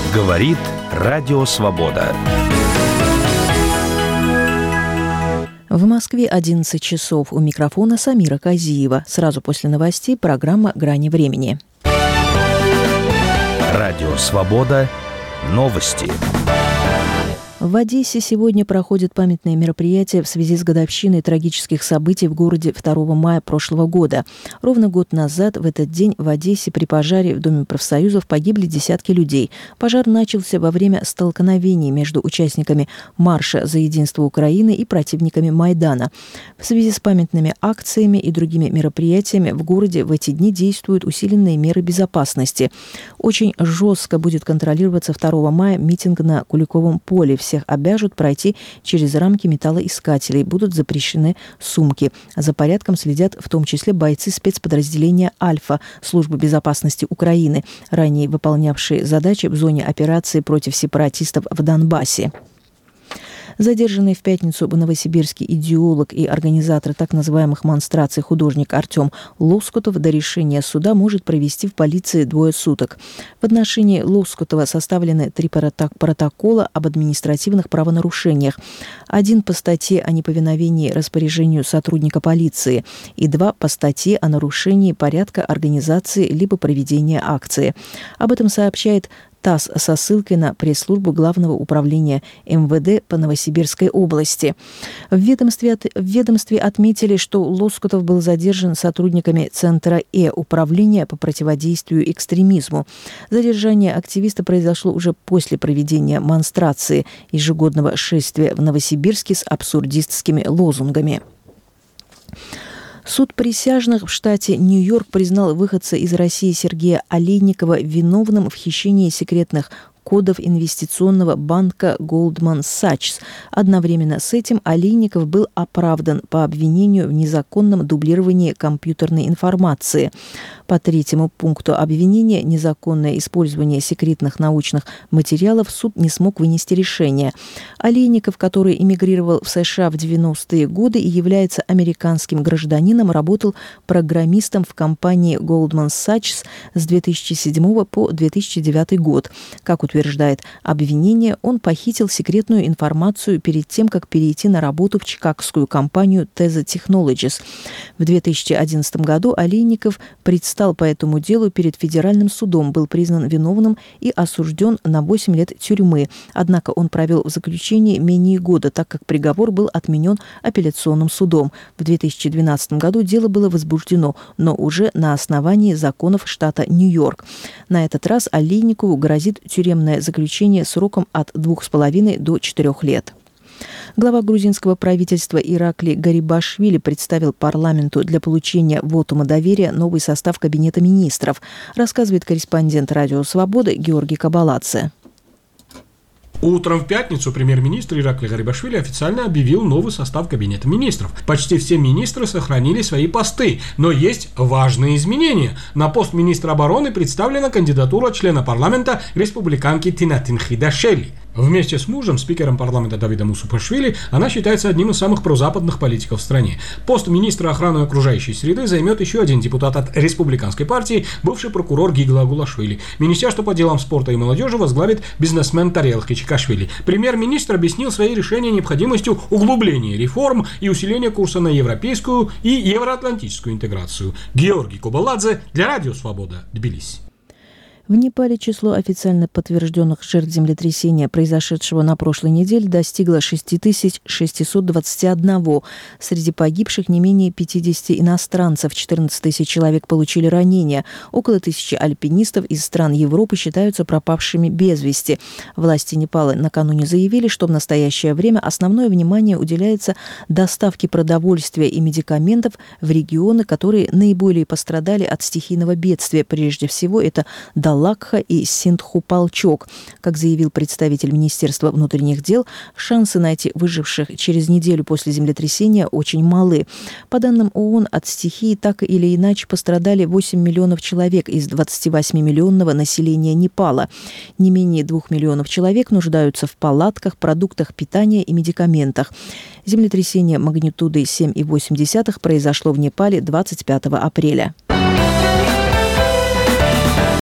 Говорит Радио Свобода. В Москве 11 часов. У микрофона Самира Казиева. Сразу после новостей программа «Грани времени». Радио Свобода. Новости. В Одессе сегодня проходят памятные мероприятия в связи с годовщиной трагических событий в городе 2 мая прошлого года. Ровно год назад в этот день в Одессе при пожаре в Доме профсоюзов погибли десятки людей. Пожар начался во время столкновений между участниками марша за единство Украины и противниками Майдана. В связи с памятными акциями и другими мероприятиями в городе в эти дни действуют усиленные меры безопасности. Очень жестко будет контролироваться 2 мая митинг на Куликовом поле. Всех обяжут пройти через рамки металлоискателей. Будут запрещены сумки. За порядком следят в том числе бойцы спецподразделения «Альфа» Службы безопасности Украины, ранее выполнявшие задачи в зоне операции против сепаратистов в Донбассе. Задержанный в пятницу в Новосибирске идеолог и организатор так называемых монстраций художник Артем Лоскутов до решения суда может провести в полиции 2 суток. В отношении Лоскутова составлены 3 протокола об административных правонарушениях. 1 по статье о неповиновении распоряжению сотрудника полиции и 2 по статье о нарушении порядка организации либо проведения акции. Об этом сообщает ТАСС со ссылкой на пресс-службу Главного управления МВД по Новосибирской области. В ведомстве отметили, что Лоскутов был задержан сотрудниками Центра Управления по противодействию экстремизму. Задержание активиста произошло уже после проведения монстрации ежегодного шествия в Новосибирске с абсурдистскими лозунгами. Суд присяжных в штате Нью-Йорк признал выходца из России Сергея Олейникова виновным в хищении секретных кодов инвестиционного банка Goldman Sachs. Одновременно с этим Олейников был оправдан по обвинению в незаконном дублировании компьютерной информации. По 3-му пункту обвинения незаконное использование секретных научных материалов суд не смог вынести решение. Олейников, который эмигрировал в США в 90-е годы и является американским гражданином, работал программистом в компании Goldman Sachs с 2007 по 2009 год. Как утверждает обвинение, он похитил секретную информацию перед тем, как перейти на работу в чикагскую компанию Teza Technologies. В 2011 году Олейников предстал по этому делу перед федеральным судом, был признан виновным и осужден на 8 лет тюрьмы. Однако он провел в заключении менее года, так как приговор был отменен апелляционным судом. В 2012 году дело было возбуждено, но уже на основании законов штата Нью-Йорк. На этот раз Олейникову грозит тюремное заключение сроком от 2,5 до 4 лет. Глава грузинского правительства Иракли Гарибашвили представил парламенту для получения вотума доверия новый состав Кабинета министров, рассказывает корреспондент Радио Свобода Георгий Кабаладзе. Утром в пятницу премьер-министр Иракли Гарибашвили официально объявил новый состав Кабинета министров. Почти все министры сохранили свои посты, но есть важные изменения. На пост министра обороны представлена кандидатура члена парламента республиканки Тинатин Хидашели. Вместе с мужем, спикером парламента Давидом Усупашвили, она считается одним из самых прозападных политиков в стране. Пост министра охраны окружающей среды займет еще один депутат от республиканской партии, бывший прокурор Гигла Агулашвили. Министерство по делам спорта и молодежи возглавит бизнесмен Тарел Хичикашвили. Премьер-министр объяснил свои решения необходимостью углубления реформ и усиления курса на европейскую и евроатлантическую интеграцию. Георгий Кабаладзе для Радио Свобода, Тбилиси. В Непале число официально подтвержденных жертв землетрясения, произошедшего на прошлой неделе, достигло 6621. Среди погибших не менее 50 иностранцев, 14 тысяч человек получили ранения. Около 1000 альпинистов из стран Европы считаются пропавшими без вести. Власти Непала накануне заявили, что в настоящее время основное внимание уделяется доставке продовольствия и медикаментов в регионы, которые наиболее пострадали от стихийного бедствия. Прежде всего, это Далакха и Синдхупалчок. Как заявил представитель Министерства внутренних дел, шансы найти выживших через неделю после землетрясения очень малы. По данным ООН, от стихии так или иначе пострадали 8 миллионов человек из 28-миллионного населения Непала. Не менее 2 миллионов человек нуждаются в палатках, продуктах питания и медикаментах. Землетрясение магнитудой 7,8 произошло в Непале 25 апреля.